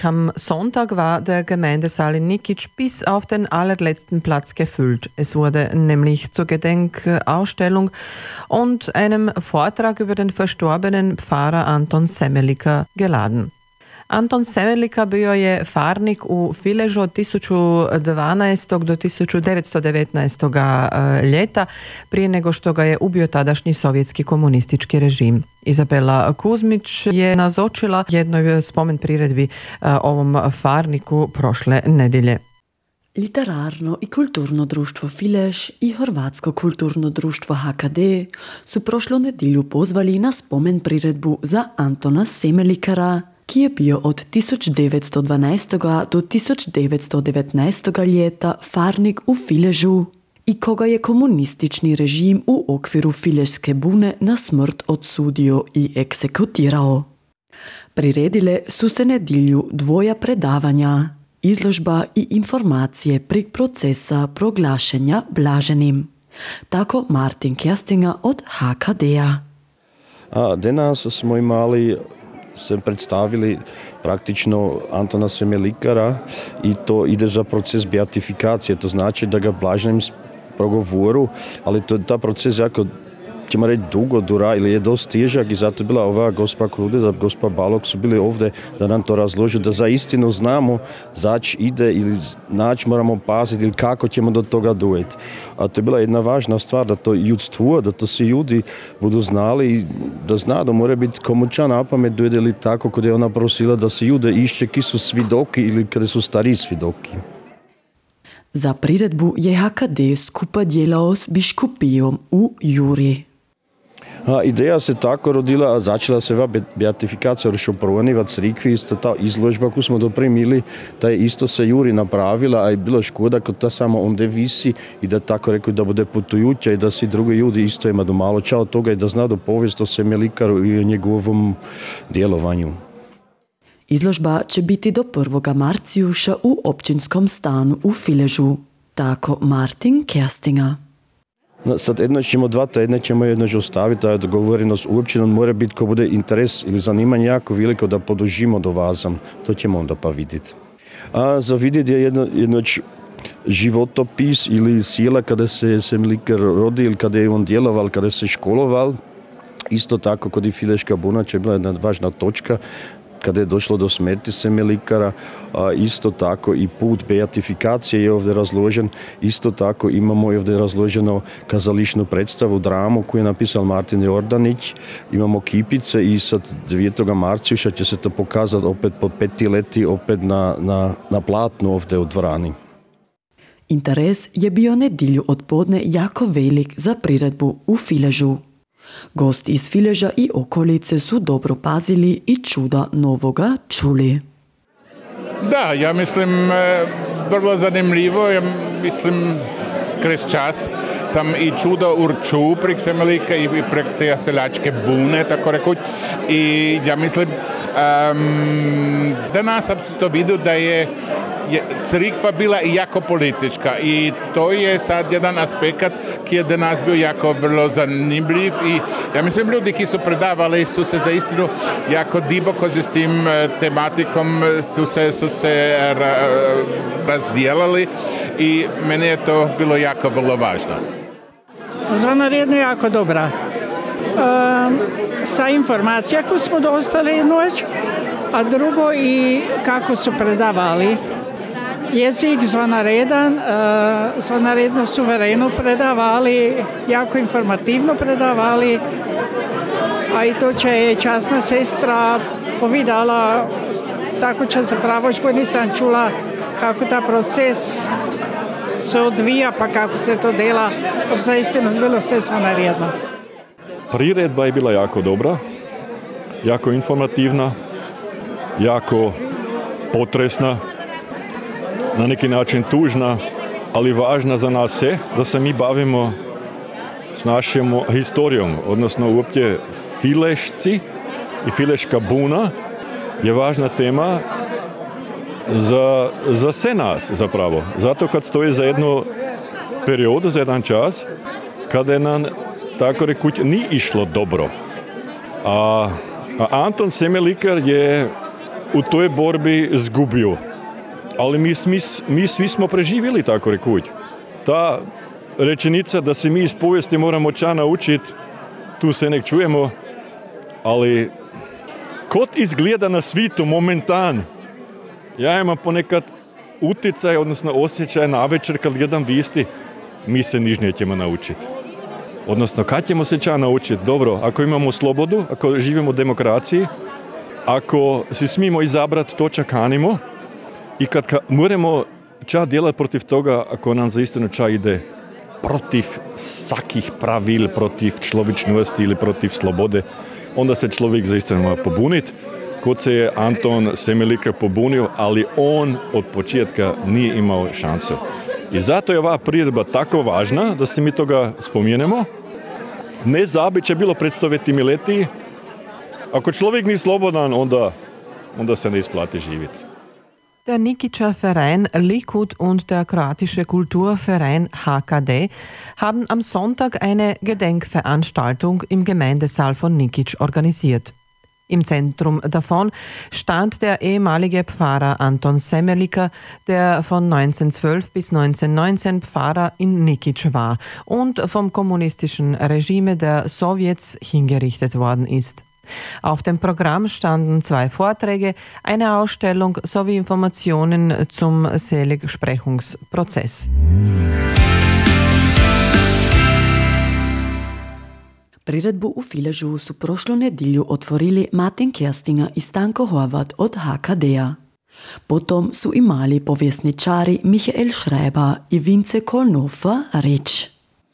Am Sonntag war der Gemeindesaal in Nikic bis auf den allerletzten Platz gefüllt. Es wurde nämlich zur Gedenkausstellung und einem Vortrag über den verstorbenen Pfarrer Anton Semelika geladen. Anton Semelika bio je farnik u Filežu od 1012. do 1919. ljeta, prije nego što ga je ubio tadašnji sovjetski komunistički režim. Izabela Kuzmić je nazočila jednoj spomen priredbi ovom farniku prošle nedjelje. Literarno i kulturno društvo Filež i Hrvatsko kulturno društvo HKD su prošlu nedjelju pozvali na spomen priredbu za Antona Semelikara, ki je bio od 1912. do 1919. ljeta farnik u Filežu i koga je komunistični režim u okviru Filežske bune na smrt odsudio i eksekutirao. Priredile su se nedjelju dvoja predavanja, izložba i informacije prek procesa proglašenja blaženim. Tako Martin Kerstinga od HKD-a. Danas smo imali se predstavili praktično Antona Semelikara i to ide za proces beatifikacije, to znači da ga blaženim progovoru, ali ta proces jako ćemo reći dugo dura ili je dosta težak i zato je bila ova gospa Krudeza, gospa Balog su bili ovdje da nam to razlože, da za istinu znamo zač ide ili nač moramo paziti ili kako ćemo do toga dojeti. A to je bila jedna važna stvar da to ljudstvo, da to svi ljudi budu znali i da zna da mora biti komuća na pamet dojede ili tako kada je ona prosila da se ljude išće ki su svidoki ili kada su stariji svidoki. Za priredbu je HKD skupa djelao s biškupijom u Juri. Ideja se tako rodila, a začela se ova beatifikacija Ršoproni v crikvi, isto ta izložba, koju smo dopremili, ta je isto se Juri napravila, a je bilo škoda kad ta samo onde visi i da tako rekao da bude putujuća i da svi drugi ljudi isto ima do malo čao toga i da zna do povijest o Semelikaru i o njegovom djelovanju. Izložba će biti do 1. marcijuša u općinskom stanu u Filežu. Tako Martin Kerstinga. Sad jedno ćemo 2 tjedna ćemo jedno ostaviti, a dogovorenost u općinom mora biti ko bude interes ili zanimanje jako veliko da podržimo do vazam. To ćemo onda pa vidjeti. A za vidjeti je jedno životopis ili sjela kada se Semelikar rodi ili kada je on djeloval, kada se školoval. Isto tako kod i Filežka buna će bila jedna važna točka kada je došlo do smrti Semelikara, isto tako i put beatifikacije je ovdje razložen, isto tako imamo ovdje razloženo kazališnu predstavu, dramu koju je napisal Martin Jordanić, imamo kipice i sad 9. marcijuša će se to pokazati opet po 5 leti opet na platnu ovdje u dvorani. Interes je bio nedjelju od podne jako velik za priredbu u Filežu. Gosti iz Fileža i okolice su dobro pazili i čuda novoga čuli. Da, ja mislim vrlo zanimljivo, ja mislim kroz čas sam i čudo urču prek Semelika i prek te seljačke bune, tako rekuć. I ja mislim, danas sam to vidio da je crkva bila i jako politička i to je sad jedan aspekt ki je danas bio jako vrlo zanimljiv i ja mislim ljudi ki su predavali su se za istinu jako diboko s tim tematikom su se razdijelali i meni je to bilo jako vrlo važno. Zvanaredno jako dobra. Sa informacija koju smo dostali noć, a drugo i kako su predavali. Jezik zvanaredno suvereno predavali, jako informativno predavali, a i to će časna sestra povedala, tako će zapravo, što nisam čula kako ta proces se odvija, pa kako se to dela, zaistino bilo sve zvanaredno. Priredba je bila jako dobra, jako informativna, jako potresna, na neki način tužna, ali važna za nas sve, da se mi bavimo s našom historijom, odnosno uopće Filešci i Fileška buna je važna tema za sve nas zapravo. Zato kad stoji za jednu periodu, za jedan čas, kada je nam tako rekuć ni išlo dobro. A Anton Semelikar je u toj borbi zgubio. Ali mi svi smo preživjeli, tako rekuć. Ta rečenica da se mi iz povijesti moramo ča naučiti, tu se nek čujemo, ali kot izgleda na svitu momentan. Ja imam ponekad utjecaj, odnosno osjećaj na večer kad gledam visti, mi se niš nećemo naučiti. Odnosno, kad ćemo se ča naučiti? Dobro, ako imamo slobodu, ako živimo u demokraciji, ako si smijemo izabrati to ča kanimo i kad moramo ča djelati protiv toga, ako nam zaistinu ča ide protiv svakih pravil, protiv človečnosti ili protiv slobode, onda se človek zaistinu mora pobuniti. Kod se je Anton Semelikar pobunio, ali on od početka nije imao šansu. I zato je ova priredba tako važna, da se mi toga spomenemo. Ne zabit će bilo pred 100 leti. Ako človek nije slobodan, onda se ne isplati živjeti. Der Nikitscher Verein Likud und der Kroatische Kulturverein HKD haben am Sonntag eine Gedenkveranstaltung im Gemeindesaal von Nikic organisiert. Im Zentrum davon stand der ehemalige Pfarrer Anton Semelikar, der von 1912 bis 1919 Pfarrer in Nikic war und vom kommunistischen Regime der Sowjets hingerichtet worden ist. Auf dem Programm standen 2 Vorträge, eine Ausstellung sowie Informationen zum Seligsprechungsprozess. Priredbu u Filežu su prošlu nedjelju otvorili Martin Kerstinga i Stanko Horvat od HKD-a. Potom su imali povjesničari Michael Schreiber i Vince Kolnofa riječ.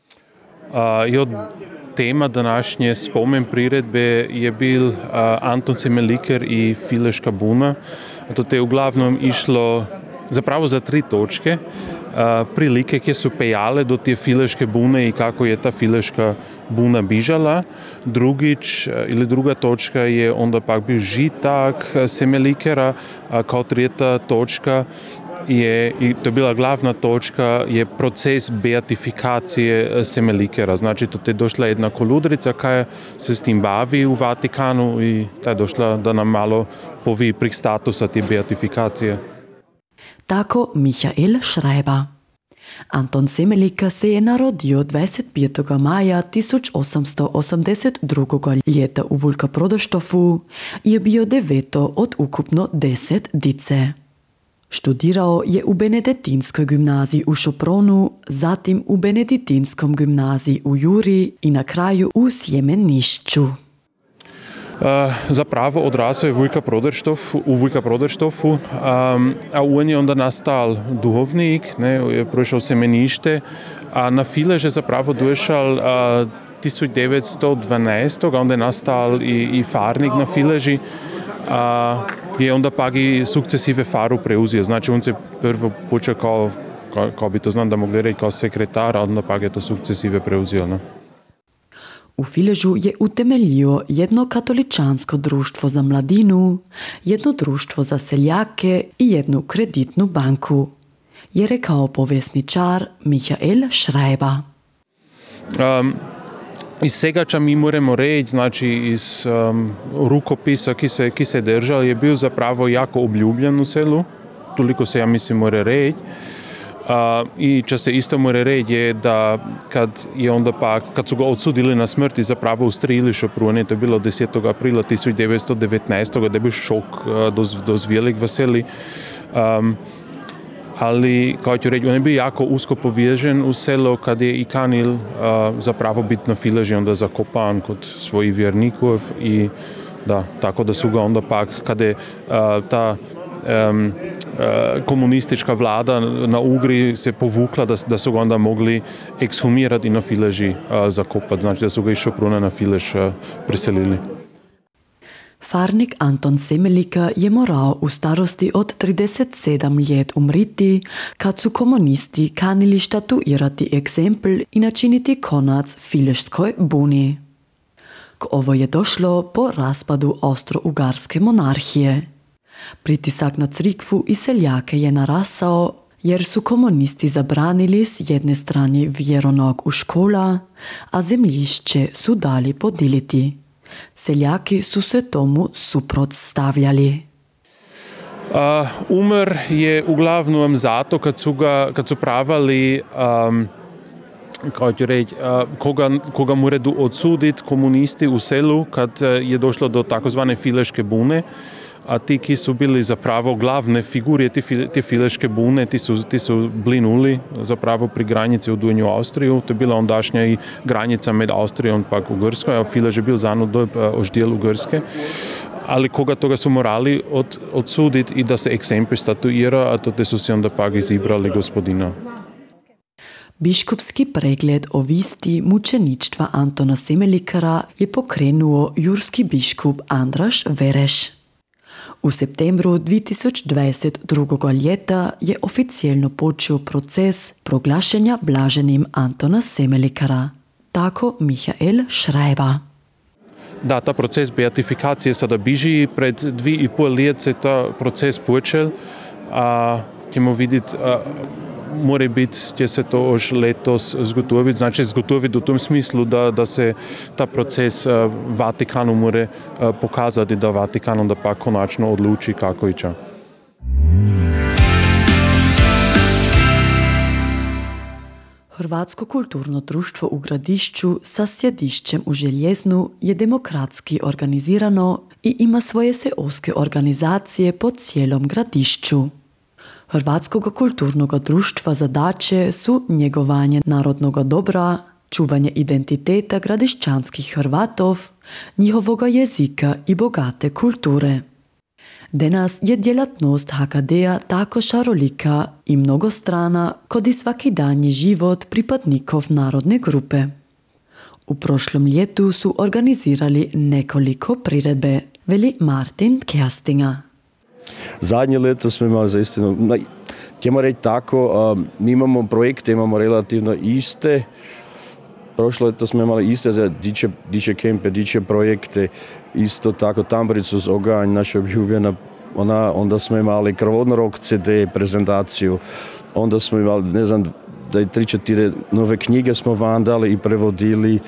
Tema današnje spomen priredbe je bil Anton Semelikar i Fileška buna. To je uglavnom išlo zapravo za 3 točke. Prilike, ki su pejale do te Fileške bune i kako je ta Fileška buna bižala. Druga točka je onda pak bil žitak Semelikara, kao 3. točka je, i to je bila glavna točka, je proces beatifikacije Semelikara. Znači, to je došla jedna koludrica koja se s tim bavi u Vatikanu i ta je došla da nam malo povi prih statusa te beatifikacije. Tako Michael Schreiber. Anton Semelikar se je narodio 25. maja 1882. ljeta u Vulka Prodoštofu i je bio 9. od ukupno 10 dice. Študirao je u Benediktinskoj gimnaziji u Šopronu, zatim u Benediktinskom gimnaziji u Juri i na kraju u Sjemenišću. Zapravo odrasao je u Vujka Proderštofu, a on je onda nastal duhovnik, je prošao semenište, a na Fileže zapravo došao 1912. a onda je nastal i farnik na Fileži, a je onda pak i sukcesive faru preuzio. Znači on se prvo počeo kao bi to znam da mogli reći kao sekretar, a onda pak je to sukcesive preuzio. Ne? U Filežu je utemeljio jedno katoličansko društvo za mladinu, jedno društvo za seljake i jednu kreditnu banku, je rekao povjesničar Michael Schreiber. Iz segača mi moramo reći, znači iz rukopisa ki se držal, je bil zapravo jako obljubljen u selu, toliko se ja mislim mora reći. I če se isto mora reći je da kad su ga odsudili na smrt i zapravo ustrelili Šoprune, to je bilo 10. aprila 1919. da je bil šok dost velik veseli. Ali, kao ću reći, on je bio jako usko povežen u selo kad je i kanil zapravo biti na Fileži onda zakopan kod svojih vjernikov i da, tako da su ga onda pak, kada je ta komunistička vlada na Ugri se povukla, da su ga onda mogli ekshumirati i na Fileži zakopati, znači da su ga iz Šopruna na Filež preselili. Farnik Anton Semelikar je morao u starosti od 37 let umriti, kad su komunisti kanili štatuirati eksempel i načiniti konac Fileškoj buni. K ovo je došlo po raspadu Austro-Ugarske monarhije. Pritisak na crikvu i seljake je narasao, jer su komunisti zabranili s jedne strane vjeronauk u škola, a zemljišće su dali podiliti. Seljaki su se tomu suprotstavljali. Umr je uglavnom zato kad su pravali koga moredu odsuditi komunisti u selu kad je došlo do takozvane Fileške bune, a ti ki su bili zapravo glavne figure te Fileške bune, ti su blinuli zapravo pri granici u Donju Austriju. To je bila ondašnja i granica med Austrijom pak u Grskoj, a Fileš je bil zanudoj oždjel u Grske. Ali koga toga su morali odsuditi i da se eksempel statuira, a to su si onda pak izibrali gospodina. Biškopski pregled o visti mučeništva Antona Semelikara je pokrenuo jurski biškup Andraš Vereš. U septembru 2022. ljeta je oficijelno počeo proces proglašenja blaženim Antona Semelikara. Tako Michael Schreiber. Da, ta proces beatifikacije sada biži. Pred 2,5 let se ta proces počel. Ćemo vidjeti, mora biti, će se to još letos zgotoviti. Znači zgotoviti u tom smislu da se ta proces Vatikanu mora pokazati, da Vatikan onda pa konačno odluči kako iće. Hrvatsko kulturno društvo u Gradišću sa sjedišćem u Željeznu je demokratski organizirano i ima svoje seoske organizacije po cijelom Gradišću. Hrvatskog kulturnog društva zadaće su njegovanje narodnog dobra, čuvanje identiteta gradišćanskih Hrvatov, njihovoga jezika i bogate kulture. Danas je djelatnost HKD-a tako šarolika i mnogostrana kod i svakidanji život pripadnikov narodne grupe. U prošlom ljetu su organizirali nekoliko priredbe, veli Martin Kerstinga. Zadnje leto smo imali za istinu, ćemo reći tako, mi imamo projekte, imamo relativno iste. Prošlo leto smo imali iste za diče kempe, diče projekte, isto tako Tamburicu z Oganj, naša obljubljena, onda smo imali Krvodnorok CD prezentaciju, onda smo imali, ne znam, da je 3-4 nove knjige smo vam dali i prevodili.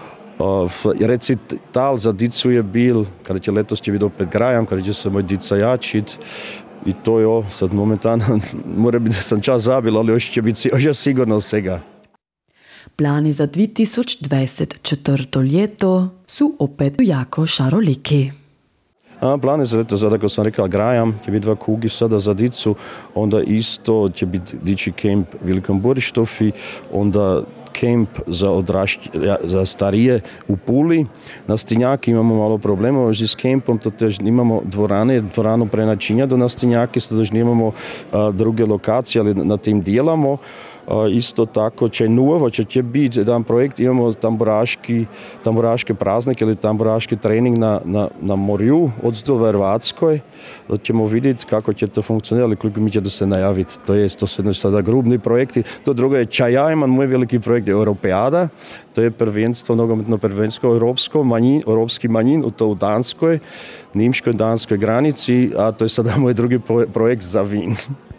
Recital za dicu je bil, kada će letos će biti opet grajam, kada će se moj dica jačit i to je sad momentalno, mora biti da sam čas zabil, ali još će biti sigurno svega. Plani za 2024. ljeto su opet jako šaroliki. Plani za leto, sada ko sam rekao grajam, će biti 2 kugi sada za dicu, onda isto će biti diči kemp u Velikom Borištofi, onda kemp za starije u Puli. Na Stinjaki imamo malo problema s kempom, to tež imamo dvoranu prenačinja do Nastinjaki, to tež imamo druge lokacije, ali na tim dijelamo. Isto tako će novo, će biti jedan projekt, imamo tamburaški praznik ili tamburaški trening na morju od Hrvatskoj. Da ćemo vidjeti kako će to funkcionirati, koliko mi će da se najaviti. To su sada grubni projekti. To drugo je Čajajman, moj veliki projekt je Europeada. To je prvenstvo, nogometno prvenstvo europski manjin, u Danskoj, nimško-danskoj granici, a to je sada moj drugi projekt za Vin.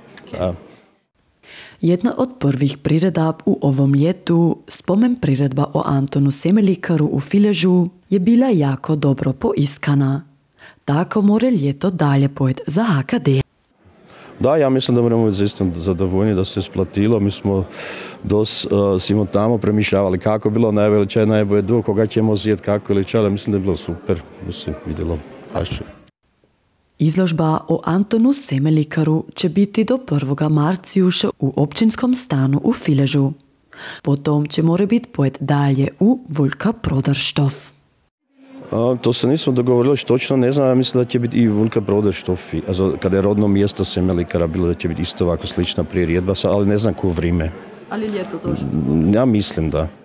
Jedna od prvih priredab u ovom ljetu, spomen priredba o Antonu Semelikaru u Filežu, je bila jako dobro poiskana. Tako more ljeto dalje pojeti za HKD. Da, ja mislim da moramo biti zaista zadovoljni da se isplatilo. Mi smo smo tamo premišljavali kako je bilo najveličaj, najbolje duo, koga ćemo zjeti, kako ili čale. Mislim da je bilo super, da se vidjelo paše. Izložba o Antonu Semelikaru će biti do 1. marcijuša u općinskom stanu u Filežu. Potom će more biti pojet dalje u Vulka Proderštov. To se nismo dogovorili, što točno ne znam, ja mislim da će biti i Vulka Proderštov, kada je rodno mjesto Semelikara bilo da će biti isto ovako slična priredba, ali ne znam ko vrijeme. Ali ljeto došlo? Ja mislim da.